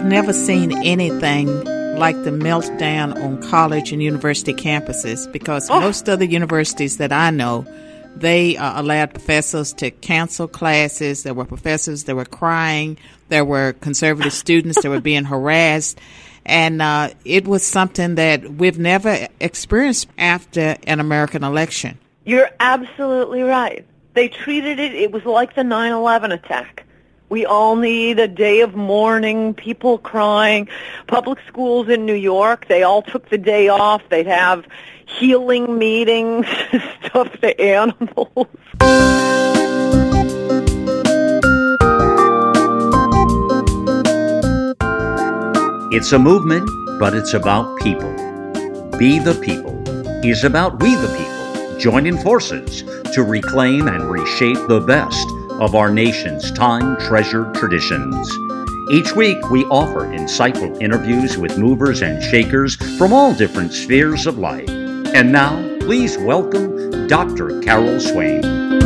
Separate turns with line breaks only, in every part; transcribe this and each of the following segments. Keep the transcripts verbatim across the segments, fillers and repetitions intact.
never seen anything like the meltdown on college and university campuses, because oh. most other universities that I know, they uh, allowed professors to cancel classes. There were professors that were crying. There were conservative students that were being harassed. And uh, it was something that we've never experienced after an American election.
You're absolutely right. They treated it, it was like the nine eleven attack. We all need a day of mourning, people crying. Public schools in New York, they all took the day off. They'd have healing meetings, stuff to animals.
It's a movement, but it's about people. Be the People is about we the people joining forces to reclaim and reshape the best of our nation's time-treasured traditions. Each week, we offer insightful interviews with movers and shakers from all different spheres of life. And now, please welcome Doctor Carol Swain.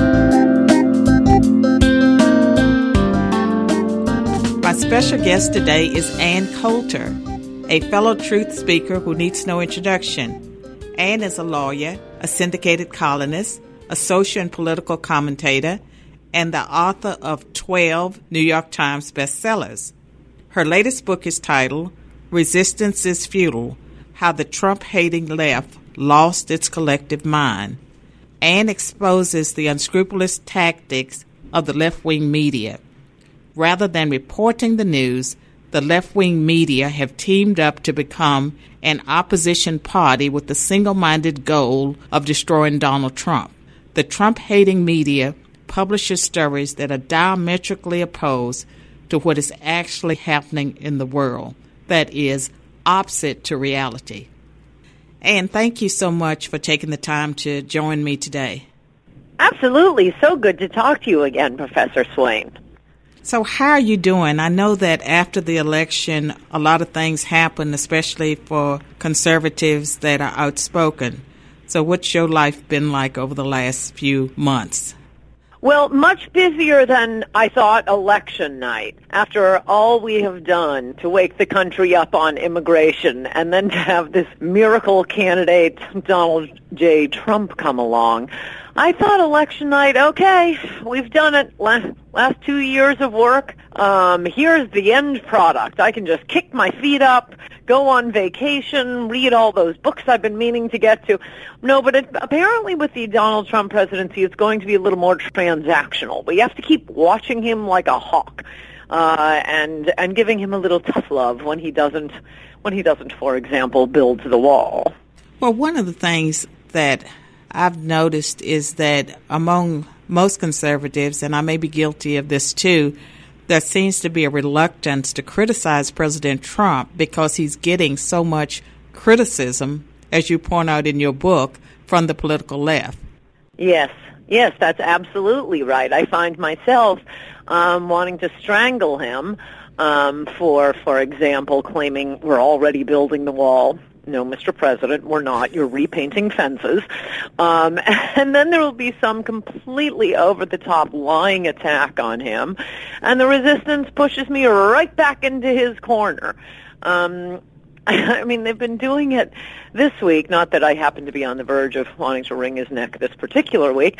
My special guest today is Ann Coulter, a fellow truth speaker who needs no introduction. Ann is a lawyer, a syndicated columnist, a social and political commentator, and the author of twelve New York Times bestsellers. Her latest book is titled Resistance is Futile: How the Trump-Hating Left Lost Its Collective Mind. Ann exposes the unscrupulous tactics of the left-wing media. Rather than reporting the news, the left-wing media have teamed up to become an opposition party with the single-minded goal of destroying Donald Trump. The Trump-hating media publishes stories that are diametrically opposed to what is actually happening in the world, that is, opposite to reality. And thank you so much for taking the time to join me today.
Absolutely. So good to talk to you again, Professor Swain.
So how are you doing? I know that after the election, a lot of things happened, especially for conservatives that are outspoken. So what's your life been like over the last few months?
Well, much busier than I thought election night. After all we have done to wake the country up on immigration, and then to have this miracle candidate, Donald J. Trump, come along, I thought election night, okay, we've done it. Last, last two years of work. Um, here's the end product. I can just kick my feet up, go on vacation, read all those books I've been meaning to get to. No, but it, apparently with the Donald Trump presidency, it's going to be a little more transactional. We have to keep watching him like a hawk, uh, and and giving him a little tough love when he doesn't, when he doesn't, for example, build the wall.
Well, one of the things that I've noticed is that among most conservatives, and I may be guilty of this too, there seems to be a reluctance to criticize President Trump because he's getting so much criticism, as you point out in your book, from the political left.
Yes, yes, that's absolutely right. I find myself um, wanting to strangle him um, for, for example, claiming we're already building the wall. No, Mister President, we're not. You're repainting fences. Um, and then there will be some completely over-the-top lying attack on him, and the resistance pushes me right back into his corner. Um, I mean, they've been doing it this week, not that I happen to be on the verge of wanting to wring his neck this particular week,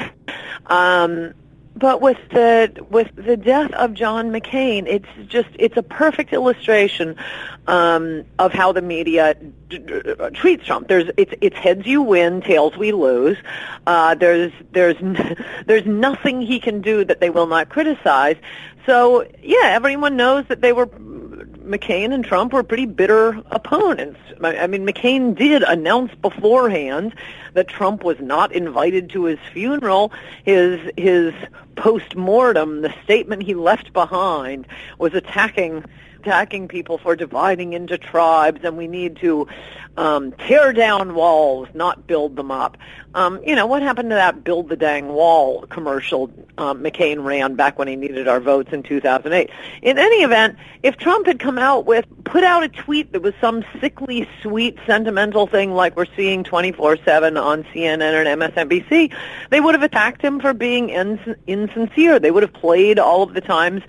um, but with the with the death of John McCain, it's just it's a perfect illustration um, of how the media d- d- treats Trump. There's it's it's heads you win, tails we lose. Uh, there's there's n- there's nothing he can do that they will not criticize. So yeah, everyone knows that they were McCain and Trump were pretty bitter opponents. I mean, McCain did announce beforehand that Trump was not invited to his funeral. His his post-mortem, the statement he left behind, was attacking attacking people for dividing into tribes, and we need to um, tear down walls, not build them up. Um, you know, what happened to that build the dang wall commercial um, McCain ran back when he needed our votes in two thousand eight? In any event, if Trump had come out with, put out a tweet that was some sickly, sweet, sentimental thing like we're seeing twenty-four seven on C N N and M S N B C, they would have attacked him for being ins- insincere. They would have played all of the times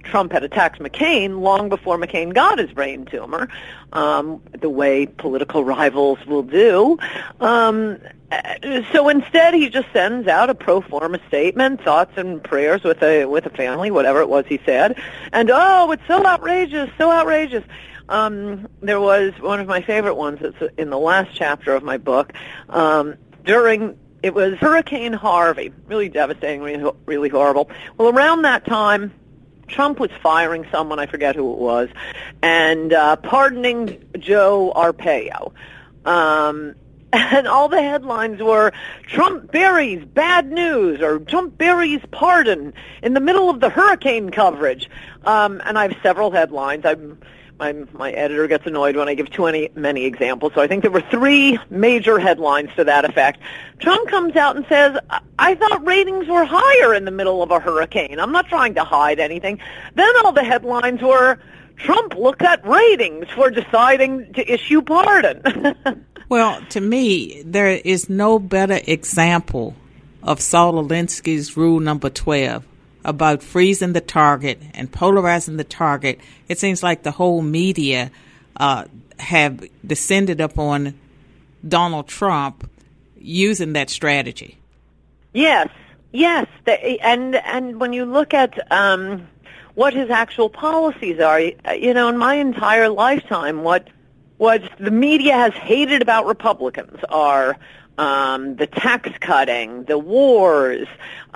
Trump had attacked McCain long before McCain got his brain tumor, um, the way political rivals will do. Um, so instead, he just sends out a pro forma statement, thoughts and prayers with a with a family, whatever it was he said, and oh, it's so outrageous, so outrageous. Um, there was one of my favorite ones that's in the last chapter of my book. Um, during it was Hurricane Harvey, really devastating, really, really horrible. Well, around that time, Trump was firing someone, I forget who it was, and uh, pardoning Joe Arpaio. Um, and all the headlines were, Trump buries bad news, or Trump buries pardon in the middle of the hurricane coverage. Um, and I have several headlines. I'm, my, my editor gets annoyed when I give too many, many examples, so I think there were three major headlines to that effect. Trump comes out and says, I thought ratings were higher in the middle of a hurricane. I'm not trying to hide anything. Then all the headlines were, Trump looked at ratings for deciding to issue pardon.
Well, to me, there is no better example of Saul Alinsky's rule number twelve about freezing the target and polarizing the target. It seems like the whole media uh, have descended upon Donald Trump using that strategy.
Yes, yes. The, and, and when you look at um, what his actual policies are, you know, in my entire lifetime, what What the media has hated about Republicans are um, the tax cutting, the wars,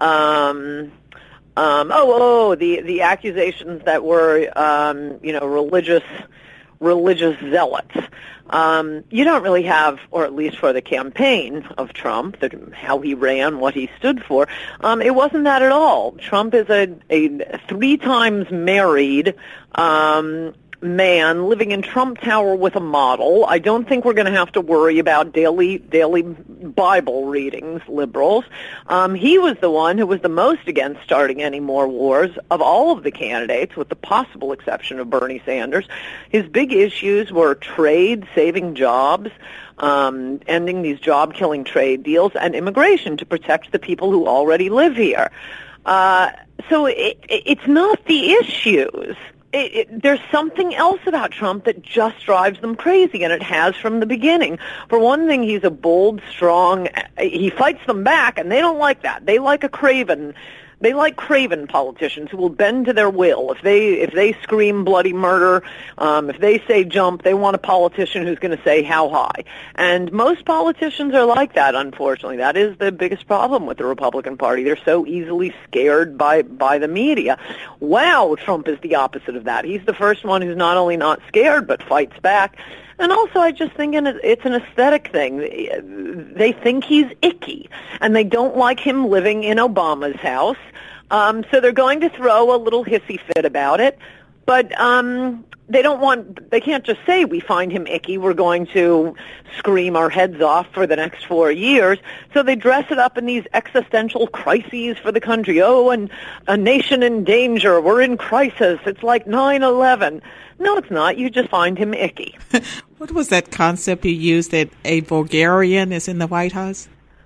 um, um, oh, oh, the the accusations that were, um, you know, religious religious zealots. Um, you don't really have, or at least for the campaign of Trump, the, how he ran, what he stood for. Um, it wasn't that at all. Trump is a, a three times married Um, man living in Trump Tower with a model. I don't think we're going to have to worry about daily daily Bible readings, liberals. Um, he was the one who was the most against starting any more wars of all of the candidates, with the possible exception of Bernie Sanders. His big issues were trade, saving jobs, um, ending these job-killing trade deals, and immigration to protect the people who already live here. Uh, so it, it, it's not the issues. It, it, there's something else about Trump that just drives them crazy, and it has from the beginning. For one thing, he's a bold, strong, he fights them back, and they don't like that. They like a craven. They like craven politicians who will bend to their will. If they if they scream bloody murder, um, if they say jump, they want a politician who's going to say how high. And most politicians are like that, unfortunately. That is the biggest problem with the Republican Party. They're so easily scared by, by the media. Wow, Trump is the opposite of that. He's the first one who's not only not scared, but fights back. And also, I just think it's an aesthetic thing. They think he's icky, and they don't like him living in Obama's house. Um, so they're going to throw a little hissy fit about it. But um, they don't want, they can't just say we find him icky, we're going to scream our heads off for the next four years. So they dress it up in these existential crises for the country. Oh, and a nation in danger, we're in crisis, it's like nine eleven. No, it's not. You just find him icky.
What was that concept you used, that a Bulgarian is in the White House?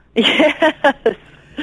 Yes.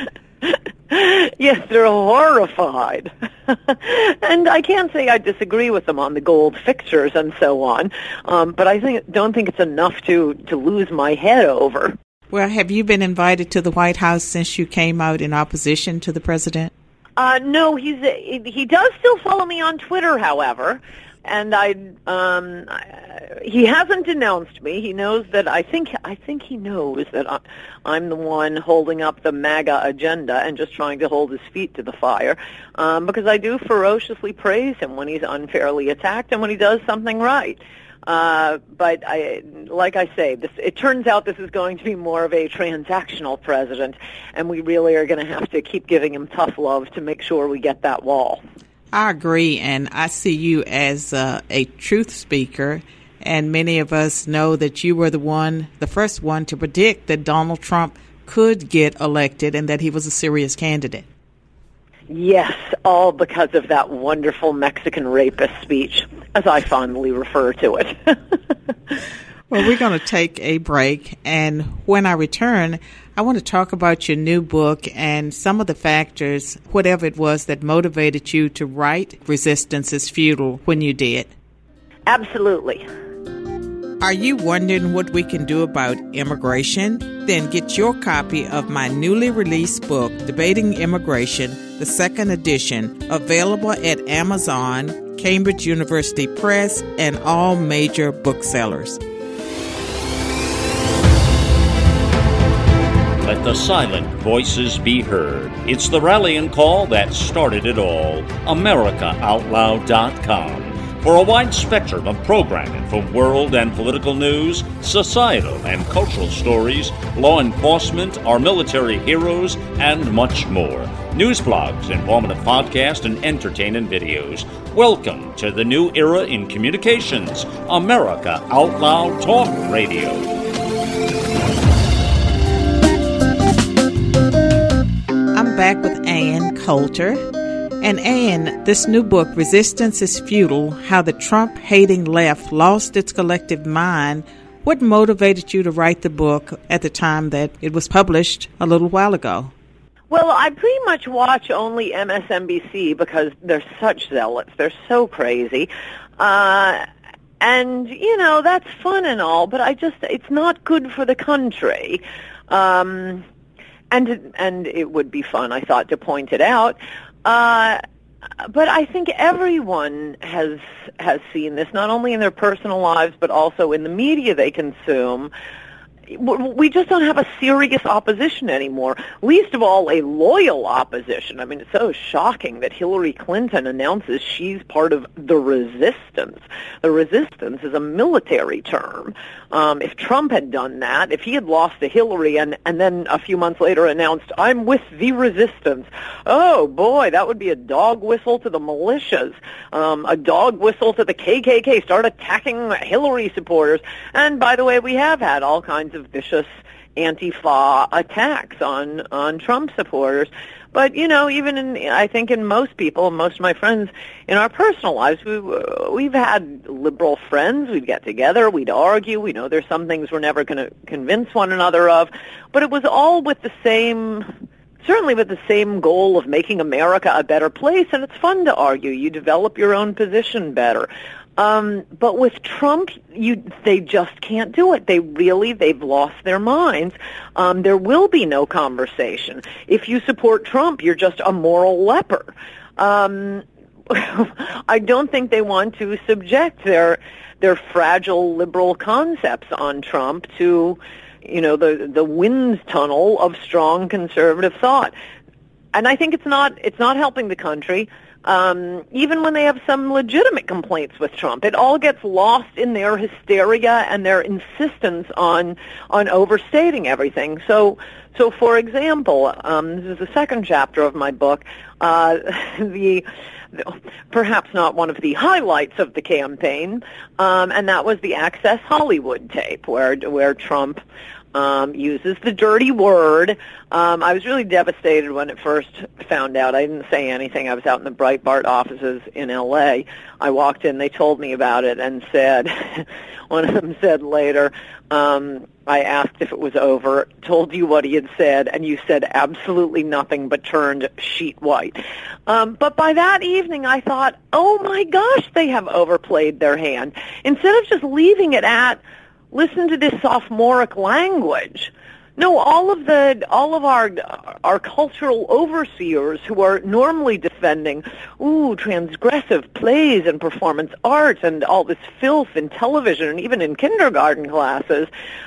Yes, they're horrified. And I can't say I disagree with them on the gold fixtures and so on, um, but I think don't think it's enough to, to lose my head over.
Well, have you been invited to the White House since you came out in opposition to the president?
Uh, no, he's he does still follow me on Twitter, however. And I, um, he hasn't denounced me. He knows that I think I think he knows that I, I'm the one holding up the MAGA agenda and just trying to hold his feet to the fire. Um, because I do ferociously praise him when he's unfairly attacked and when he does something right. Uh, but I, like I say, this, it turns out this is going to be more of a transactional president, and we really are going to have to keep giving him tough love to make sure we get that wall.
I agree, and I see you as uh, a truth speaker, and many of us know that you were the one, the first one to predict that Donald Trump could get elected and that he was a serious candidate.
Yes, all because of that wonderful Mexican rapist speech, as I fondly refer to it.
Well, we're going to take a break, and when I return, I want to talk about your new book and some of the factors, whatever it was, that motivated you to write Resistance is Futile when you did.
Absolutely.
Are you wondering what we can do about immigration? Then get your copy of my newly released book, Debating Immigration, the second edition, available at Amazon, Cambridge University Press, and all major booksellers.
Let the silent voices be heard. It's the rallying call that started it all. America Out Loud dot com. For a wide spectrum of programming from world and political news, societal and cultural stories, law enforcement, our military heroes, and much more. News blogs, informative podcasts, and entertaining videos. Welcome to the new era in communications. America Out Loud Talk Radio.
I'm back with Ann Coulter. And Ann, this new book, Resistance is Futile, How the Trump-Hating Left Lost Its Collective Mind, what motivated you to write the book at the time that it was published a little while ago?
Well, I pretty much watch only M S N B C because they're such zealots. They're so crazy. Uh, and, you know, that's fun and all, but I just, it's not good for the country. Um, and, and it would be fun, I thought, to point it out. Uh, but I think everyone has has seen this, not only in their personal lives, but also in the media they consume. We just don't have a serious opposition anymore, least of all a loyal opposition. I mean, it's so shocking that Hillary Clinton announces she's part of the resistance. The resistance is a military term. Um, if Trump had done that, if he had lost to Hillary and, and then a few months later announced, I'm with the resistance, oh boy, that would be a dog whistle to the militias, um, a dog whistle to the K K K, start attacking Hillary supporters. And by the way, we have had all kinds of vicious Antifa attacks on on Trump supporters. But, you know, even in, I think in most people, most of my friends, in our personal lives, we, we've had liberal friends. We'd get together. We'd argue. We know there's some things we're never going to convince one another of. But it was all with the same, certainly with the same goal of making America a better place. And it's fun to argue. You develop your own position better. Um, but with Trump, you, they just can't do it. They really, they've lost their minds. Um, there will be no conversation. If you support Trump, you're just a moral leper. Um, I don't think they want to subject their, their fragile liberal concepts on Trump to, you know, the, the wind tunnel of strong conservative thought. And I think it's not, it's not helping the country. Um, even when they have some legitimate complaints with Trump, it all gets lost in their hysteria and their insistence on on overstating everything. So, so for example, um, this is the second chapter of my book. Uh, the, the perhaps not one of the highlights of the campaign, um, and that was the Access Hollywood tape, where where Trump Um, uses the dirty word. Um, I was really devastated when it first found out. I didn't say anything. I was out in the Breitbart offices in L A. I walked in. They told me about it and said, one of them said later, um, I asked if it was over, told you what he had said, and you said absolutely nothing but turned sheet white. Um, but by that evening, I thought, oh, my gosh, they have overplayed their hand. Instead of just leaving it at, listen to this sophomoric language. No, all of the all of our our cultural overseers who are normally defending, ooh, transgressive plays and performance arts and all this filth in television and even in kindergarten classes.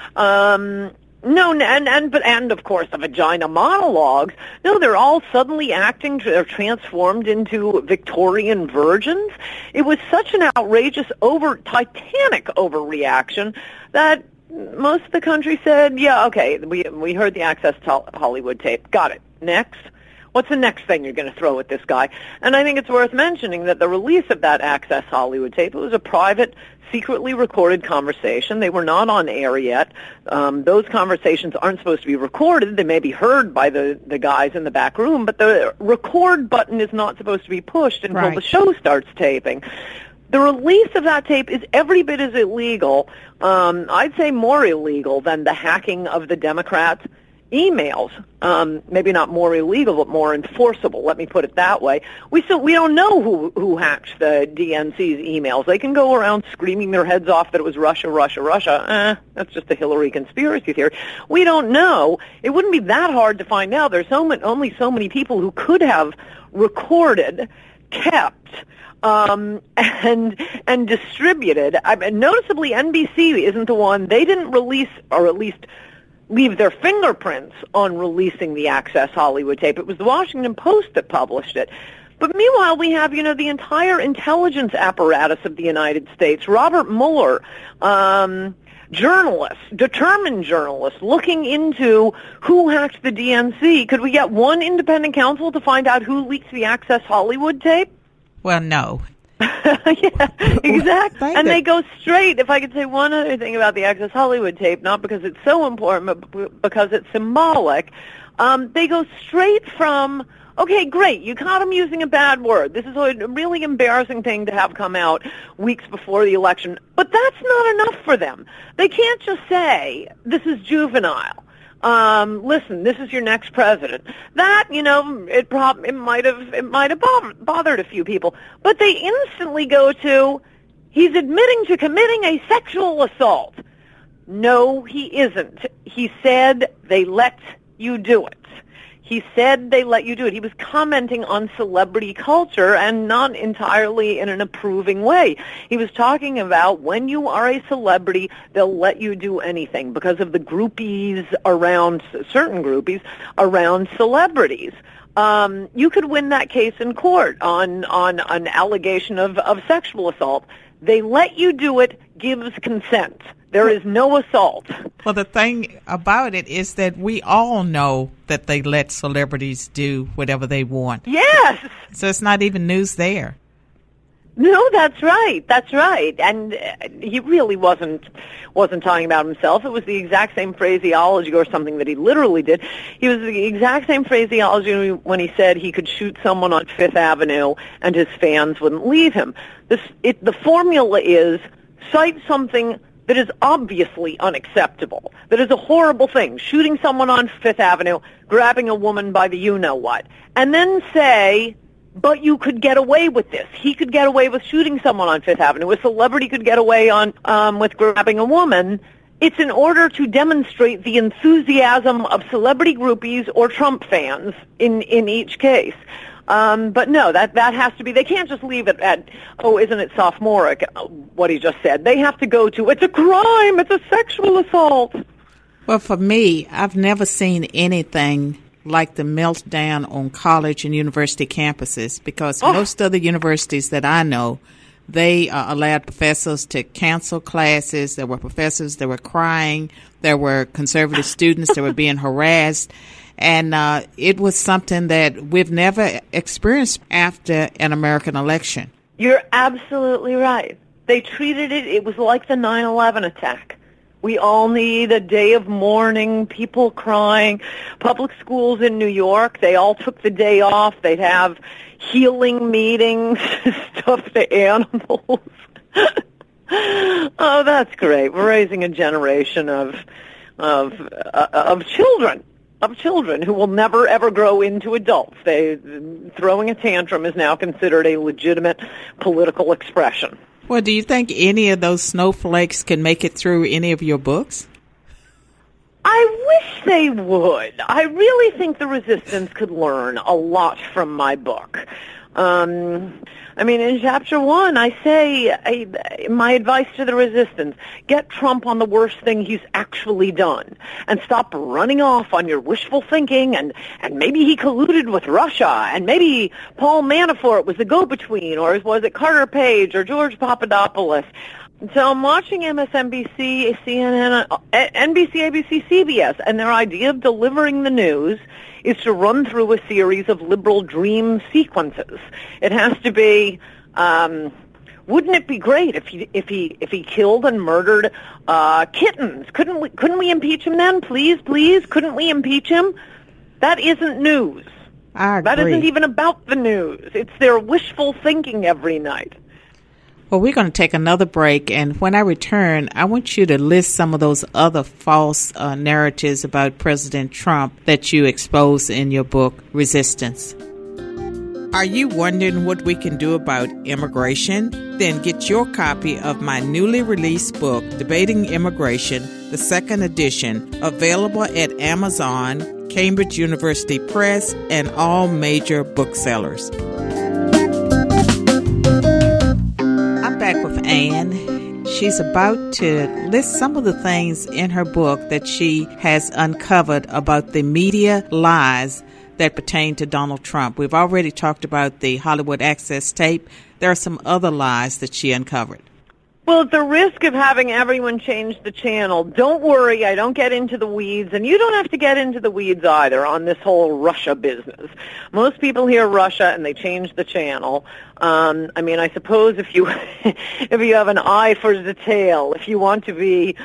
Um, no, and and but and of course the vagina monologues. No, they're all suddenly acting. They're transformed into Victorian virgins. It was such an outrageous, over titanic overreaction that most of the country said, yeah, okay, we we heard the Access Hollywood tape. Got it. Next. What's the next thing you're going to throw at this guy? And I think it's worth mentioning that the release of that Access Hollywood tape, it was a private, secretly recorded conversation. They were not on air yet. Um, those conversations aren't supposed to be recorded. They may be heard by the, the guys in the back room, but the record button is not supposed to be pushed until right. the show starts taping. The release of that tape is every bit as illegal, um, I'd say more illegal than the hacking of the Democrats emails, um, maybe not more illegal, but more enforceable. Let me put it that way. We still we don't know who who hacked the D N C's emails. They can go around screaming their heads off that it was Russia, Russia, Russia. Eh, that's just a Hillary conspiracy theory. We don't know. It wouldn't be that hard to find out. There's so many, only so many people who could have recorded, kept, Um, and and distributed. I mean, noticeably, N B C isn't the one. They didn't release, or at least leave their fingerprints on releasing the Access Hollywood tape. It was the Washington Post that published it. But meanwhile, we have, you know, the entire intelligence apparatus of the United States. Robert Mueller, um, journalists, determined journalists, looking into who hacked the D N C. Could we get one independent counsel to find out who leaked the Access Hollywood tape?
Well, no.
Yeah, exactly. And they go straight, if I could say one other thing about the Access Hollywood tape, not because it's so important, but because it's symbolic, um, they go straight from, okay, great, you caught him using a bad word. This is a really embarrassing thing to have come out weeks before the election. But that's not enough for them. They can't just say, this is juvenile. Um, listen, this is your next president. That, you know, it prob- it might have it might have bothered a few people, but they instantly go to, he's admitting to committing a sexual assault. No, he isn't. He said they let you do it. He said they let you do it. He was commenting on celebrity culture, and not entirely in an approving way. He was talking about when you are a celebrity, they'll let you do anything because of the groupies around, certain groupies around celebrities. Um, you could win that case in court on, on an allegation of, of sexual assault. They let you do it gives consent. There is no assault.
Well, the thing about it is that we all know that they let celebrities do whatever they want.
Yes.
So it's not even news there.
No, that's right. That's right. And uh, he really wasn't wasn't talking about himself. It was the exact same phraseology, or something that he literally did. He was the exact same phraseology when he said he could shoot someone on Fifth Avenue and his fans wouldn't leave him. This, it, the formula is cite something that is obviously unacceptable, that is a horrible thing, shooting someone on Fifth Avenue, grabbing a woman by the you-know-what, and then say, but you could get away with this. He could get away with shooting someone on Fifth Avenue. A celebrity could get away on um, with grabbing a woman. It's in order to demonstrate the enthusiasm of celebrity groupies or Trump fans in, in each case. Um, but no, that, that has to be, they can't just leave it at, oh, isn't it sophomoric, what he just said. They have to go to, it's a crime, it's a sexual assault.
Well, for me, I've never seen anything like the meltdown on college and university campuses, because oh. most of the universities that I know, they uh, allowed professors to cancel classes. There were professors that were crying. There were conservative students that were being harassed. And uh, it was something that we've never experienced after an American election.
You're absolutely right. They treated it, it was like the nine eleven attack. We all need a day of mourning, people crying. Public schools in New York, they all took the day off. They'd have healing meetings, stuffed animals. Oh, that's great. We're raising a generation of of uh, of children. of children who will never, ever grow into adults. They, throwing a tantrum is now considered a legitimate political expression.
Well, do you think any of those snowflakes can make it through any of your books?
I wish they would. I really think the resistance could learn a lot from my book. Um, I mean, in chapter one, I say I, my advice to the resistance, get Trump on the worst thing he's actually done and stop running off on your wishful thinking and, and maybe he colluded with Russia and maybe Paul Manafort was the go-between, or was it Carter Page or George Papadopoulos. So I'm watching M S N B C, C N N, N B C, A B C, C B S, and their idea of delivering the news is to run through a series of liberal dream sequences. It has to be, um, wouldn't it be great if he if he if he killed and murdered uh, kittens? Couldn't we couldn't we impeach him then? Please, please, couldn't we impeach him? That isn't news.
I agree.
That isn't even about the news. It's their wishful thinking every night.
Well, we're going to take another break, and when I return, I want you to list some of those other false uh, narratives about President Trump that you expose in your book, Resistance. Are you wondering what we can do about immigration? Then get your copy of my newly released book, Debating Immigration, the second edition, available at Amazon, Cambridge University Press, and all major booksellers. Back with Anne. She's about to list some of the things in her book that she has uncovered about the media lies that pertain to Donald Trump. We've already talked about the Hollywood Access tape. There are some other lies that she uncovered.
Well, at the risk of having everyone change the channel, don't worry, I don't get into the weeds, and you don't have to get into the weeds either on this whole Russia business. Most people hear Russia and they change the channel. Um, I mean, I suppose if you if you have an eye for detail, if you want to be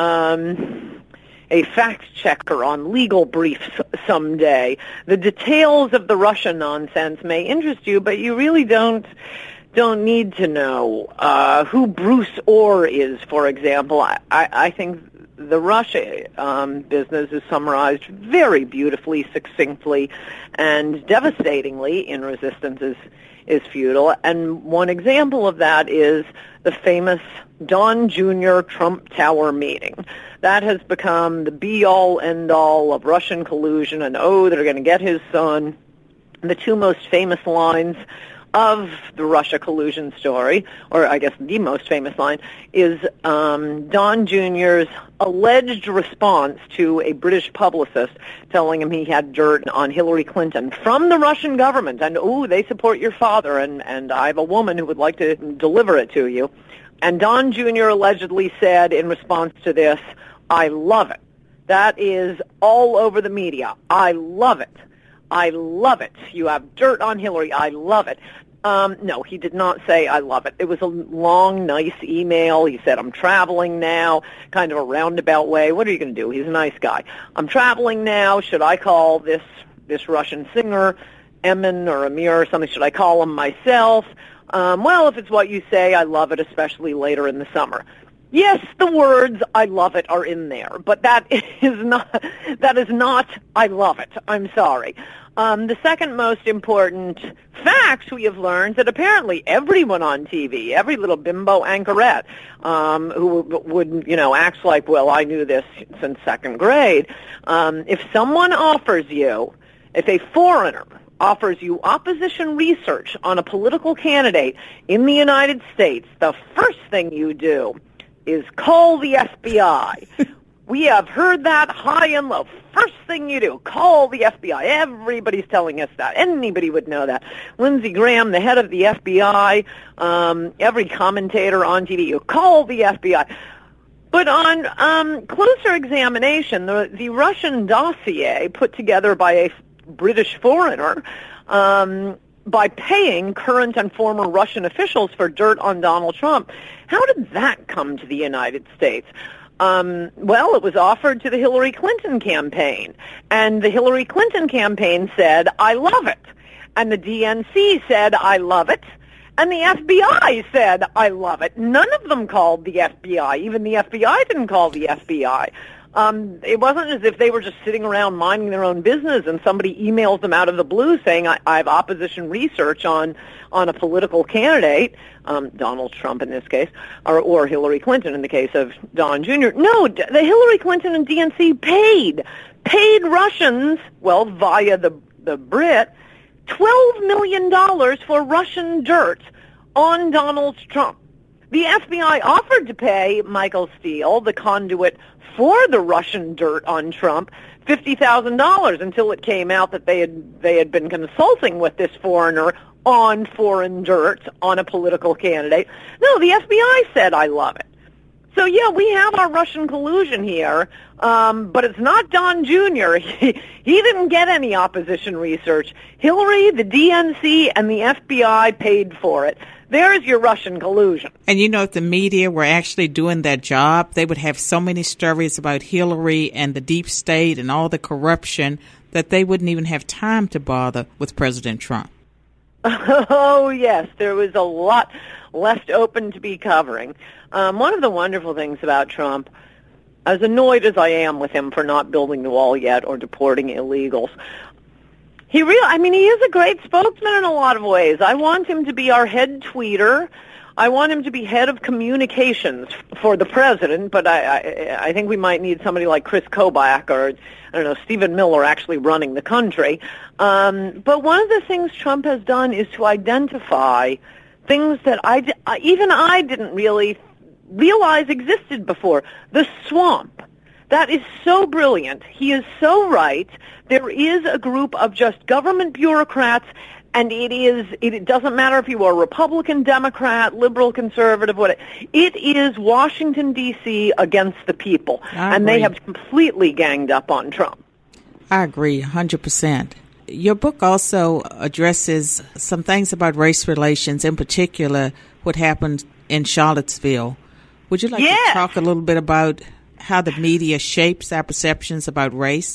um, a fact checker on legal briefs someday, the details of the Russia nonsense may interest you, but you really don't. don't need to know uh, who Bruce Orr is, for example. I, I, I think the Russia um, business is summarized very beautifully, succinctly, and devastatingly in Resistance is, is Futile. And one example of that is the famous Don Junior Trump Tower meeting. That has become the be-all, end-all of Russian collusion, and oh, they're going to get his son. The two most famous lines of the Russia collusion story, or I guess the most famous line, is um, Don Junior's alleged response to a British publicist telling him he had dirt on Hillary Clinton from the Russian government, and, oh, they support your father, and, and I have a woman who would like to deliver it to you. And Don Junior allegedly said in response to this, I love it. That is all over the media. I love it. I love it. You have dirt on Hillary. I love it. Um, no, he did not say, I love it. It was a long, nice email. He said, I'm traveling now, kind of a roundabout way. What are you going to do? He's a nice guy. I'm traveling now. Should I call this this Russian singer, Emin or Amir or something? Should I call him myself? Um, well, if it's what you say, I love it, especially later in the summer. Yes, the words "I love it" are in there, but that is not that is not "I love it." I'm sorry. Um, the second most important fact we have learned that apparently everyone on T V, every little bimbo anchorette um, who would, you know, acts like, well, I knew this since second grade. Um, if someone offers you, if a foreigner offers you opposition research on a political candidate in the United States, the first thing you do is call the F B I. We have heard that high and low. First thing you do, call the F B I. Everybody's telling us that. Anybody would know that. Lindsey Graham, the head of the F B I, um, every commentator on T V, you call the F B I. But on um, closer examination, the, the Russian dossier put together by a British foreigner, um, by paying current and former Russian officials for dirt on Donald Trump, how did that come to the United States? Um, well, it was offered to the Hillary Clinton campaign, and the Hillary Clinton campaign said, I love it. And the D N C said, I love it. And the F B I said, I love it. None of them called the F B I. Even the F B I didn't call the F B I. Um, it wasn't as if they were just sitting around minding their own business and somebody emails them out of the blue saying, I, I have opposition research on, on a political candidate, um, Donald Trump in this case, or, or Hillary Clinton in the case of Don Junior No, the Hillary Clinton and D N C paid, paid Russians, well, via the, the Brit, twelve million dollars for Russian dirt on Donald Trump. The F B I offered to pay Michael Steele, the conduit for the Russian dirt on Trump, fifty thousand dollars until it came out that they had they had been consulting with this foreigner on foreign dirt on a political candidate. No, the F B I said, I love it. So, yeah, we have our Russian collusion here, um, but it's not Don Junior He, he didn't get any opposition research. Hillary, the D N C, and the F B I paid for it. There's your Russian collusion.
And, you know, if the media were actually doing their job, they would have so many stories about Hillary and the deep state and all the corruption that they wouldn't even have time to bother with President Trump.
Oh, yes, there was a lot left open to be covering. Um, one of the wonderful things about Trump, as annoyed as I am with him for not building the wall yet or deporting illegals, he real I mean, he is a great spokesman in a lot of ways. I want him to be our head tweeter. I want him to be head of communications for the president, but I, I, I think we might need somebody like Chris Kobach or, I don't know, Stephen Miller actually running the country. Um, but one of the things Trump has done is to identify things that I, even I didn't really realize existed before. The swamp. That is so brilliant. He is so right. There is a group of just government bureaucrats, and it is, it doesn't matter if you are Republican, Democrat, liberal, conservative, what it is Washington, D C against the people. And they have completely ganged up on Trump.
I agree one hundred percent. Your book also addresses some things about race relations, in particular what happened in Charlottesville. Would you like
yes.
to talk a little bit about how the media shapes our perceptions about race?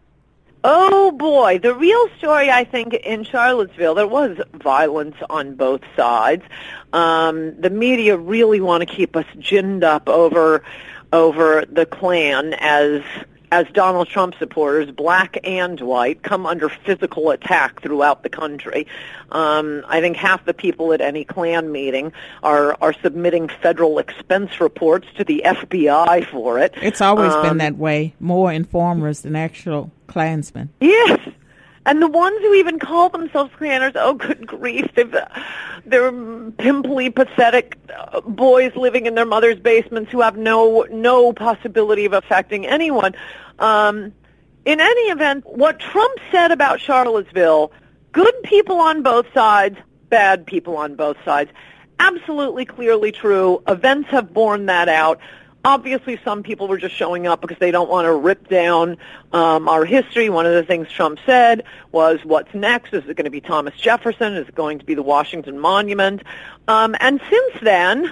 Oh, boy. The real story, I think, in Charlottesville, there was violence on both sides. Um, the media really want to keep us ginned up over over the Klan as as Donald Trump supporters, black and white, come under physical attack throughout the country. Um, I think half the people at any Klan meeting are, are submitting federal expense reports to the F B I for it.
It's always
um,
been that way, more informers than actual Klansmen.
Yes. And the ones who even call themselves Klanners, oh, good grief, they've, they're pimply, pathetic boys living in their mother's basements who have no no possibility of affecting anyone. Um, in any event, what Trump said about Charlottesville, good people on both sides, bad people on both sides, absolutely clearly true. Events have borne that out. Obviously, some people were just showing up because they don't want to rip down um, our history. One of the things Trump said was, what's next? Is it going to be Thomas Jefferson? Is it going to be the Washington Monument? Um, and since then,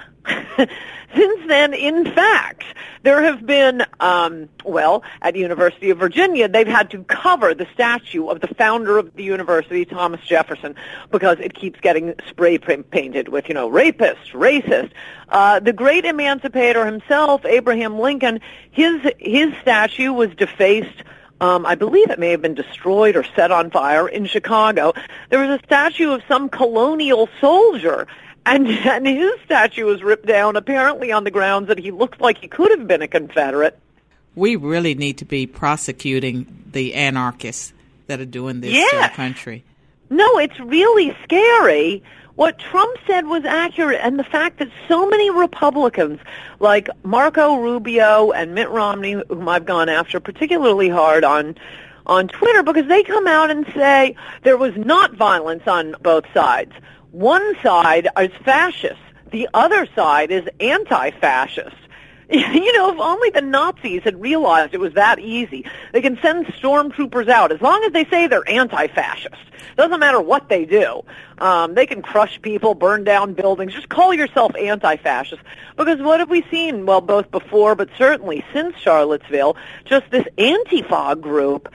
since then, in fact, there have been, um, well, at the University of Virginia, they've had to cover the statue of the founder of the university, Thomas Jefferson, because it keeps getting spray painted with, you know, rapist, racist. Uh, the great emancipator himself, Abraham Lincoln, his his statue was defaced. Um, I believe it may have been destroyed or set on fire in Chicago. There was a statue of some colonial soldier, and, and his statue was ripped down, apparently on the grounds that he looked like he could have been a Confederate.
We really need to be prosecuting the anarchists that are doing this
yes.
to our country.
No, it's really scary. What Trump said was accurate, and the fact that so many Republicans, like Marco Rubio and Mitt Romney, whom I've gone after particularly hard on on Twitter, because they come out and say there was not violence on both sides. One side is fascist. The other side is anti-fascist. You know, if only the Nazis had realized it was that easy. They can send stormtroopers out as long as they say they're anti-fascist. Doesn't matter what they do. Um, they can crush people, burn down buildings. Just call yourself anti-fascist. Because what have we seen? Well, both before, but certainly since Charlottesville, just this Antifa group,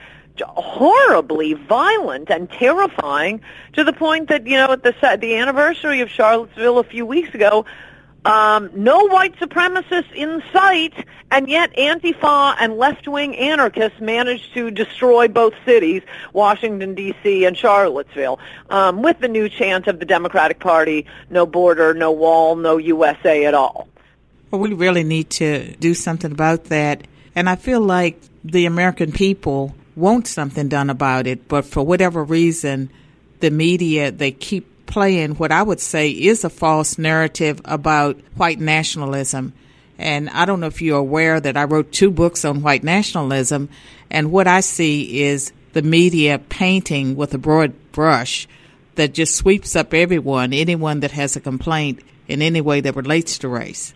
horribly violent and terrifying, to the point that, you know, at the the anniversary of Charlottesville a few weeks ago, Um, no white supremacists in sight, and yet Antifa and left-wing anarchists managed to destroy both cities, Washington, D C and Charlottesville, um, with the new chant of the Democratic Party, no border, no wall, no U S A at all.
Well, we really need to do something about that, and I feel like the American people want something done about it, but for whatever reason, the media, they keep playing what I would say is a false narrative about white nationalism. And I don't know if you're aware that I wrote two books on white nationalism, and what I see is the media painting with a broad brush that just sweeps up everyone, anyone that has a complaint in any way that relates to race.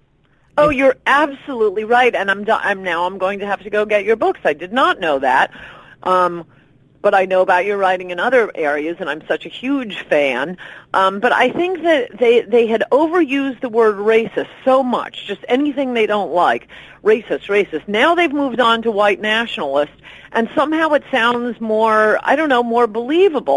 Oh, you're absolutely right, and I'm, I'm now I'm going to have to go get your books. I did not know that. Um, But I know about your writing in other areas, and I'm such a huge fan. Um, but I think that they, they had overused the word racist so much, just anything they don't like, racist, racist. Now they've moved on to white nationalist, and somehow it sounds more, I don't know, more believable.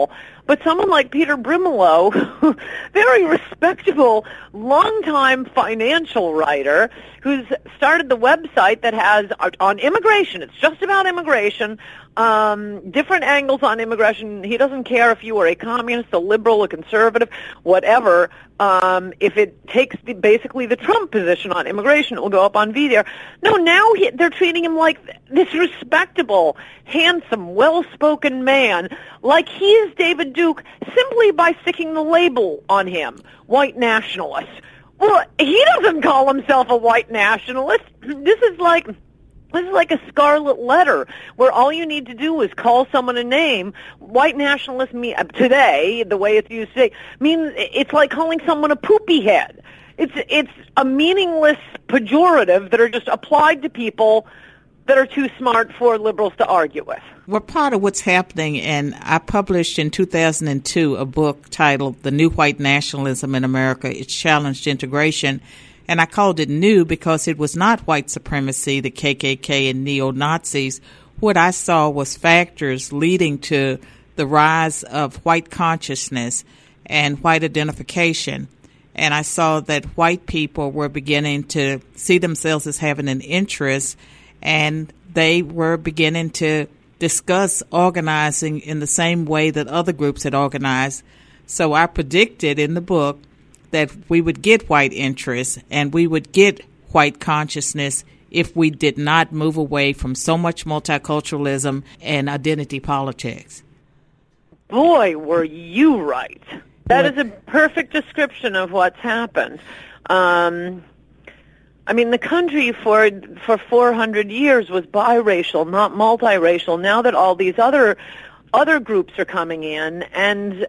But someone like Peter Brimelow, very respectable, longtime financial writer, who's started the website that has on immigration. It's just about immigration. Um, different angles on immigration. He doesn't care if you are a communist, a liberal, a conservative, whatever. Um, if it takes the, basically the Trump position on immigration, it will go up on V there. No, now he, they're treating him like this respectable, handsome, well-spoken man, like he is David Duke, simply by sticking the label on him, white nationalist. Well, he doesn't call himself a white nationalist. This is like... This is like a scarlet letter where all you need to do is call someone a name. White nationalist me, today, the way it's used today, means it's like calling someone a poopy head. It's it's a meaningless pejorative that are just applied to people that are too smart for liberals to argue with.
Well, part of what's happening, and I published in two thousand two a book titled The New White Nationalism in America, It Challenged Integration. And I called it new because it was not white supremacy, the K K K and neo-Nazis. What I saw was factors leading to the rise of white consciousness and white identification. And I saw that white people were beginning to see themselves as having an interest, and they were beginning to discuss organizing in the same way that other groups had organized. So I predicted in the book that we would get white interest and we would get white consciousness if we did not move away from so much multiculturalism and identity politics.
Boy, were you right. That what? is a perfect description of what's happened. Um, I mean, the country for for four hundred years was biracial, not multiracial. Now that all these other other groups are coming in and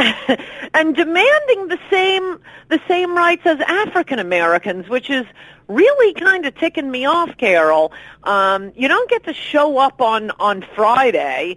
and demanding the same the same rights as African Americans, which is really kind of ticking me off, Carol. Um, you don't get to show up on on Friday.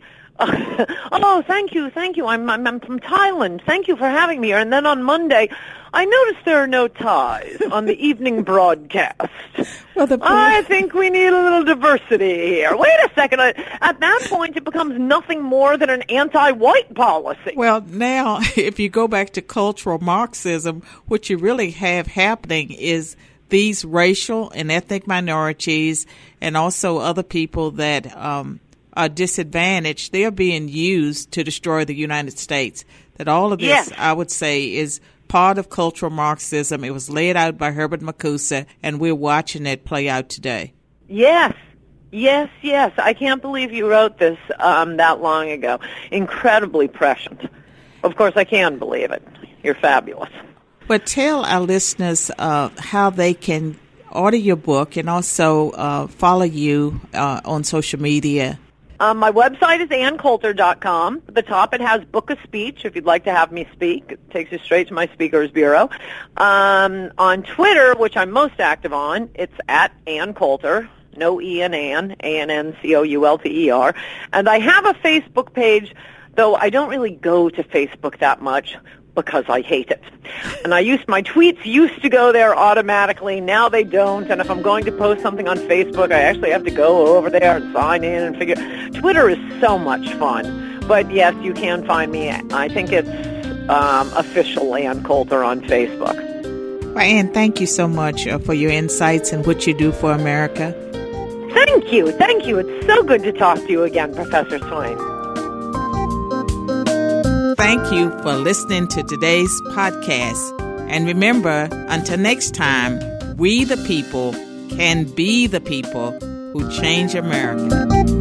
Oh, thank you, thank you. I'm, I'm I'm from Thailand. Thank you for having me here. And then on Monday, I noticed there are no ties on the evening broadcast. Well, the I think we need a little diversity here. Wait a second. At that point, it becomes nothing more than an anti-white policy.
Well, now, if you go back to cultural Marxism, what you really have happening is these racial and ethnic minorities and also other people that um, are disadvantaged, they're being used to destroy the United States. That all of this, yes. I would say, is part of cultural Marxism. It was laid out by Herbert Marcuse, and we're watching it play out today.
Yes, yes, yes. I can't believe you wrote this um, that long ago. Incredibly prescient. Of course, I can believe it. You're fabulous.
But tell our listeners uh, how they can order your book and also uh, follow you uh, on social media.
Um, my website is ann coulter dot com. At the top, it has Book of Speech, if you'd like to have me speak. It takes you straight to my speaker's bureau. Um, on Twitter, which I'm most active on, it's at Ann Coulter. No E in Ann, A N N C O U L T E R. And I have a Facebook page, though I don't really go to Facebook that much because I hate it. And I used, my tweets used to go there automatically. Now they don't. And if I'm going to post something on Facebook, I actually have to go over there and sign in and figure. Twitter is so much fun. But yes, you can find me. I think it's um, official Ann Coulter on Facebook.
Well, Ann, thank you so much uh, for your insights and what you do for America.
Thank you. Thank you. It's so good to talk to you again, Professor Swain.
Thank you for listening to today's podcast. And remember, until next time, we the people can be the people who change America.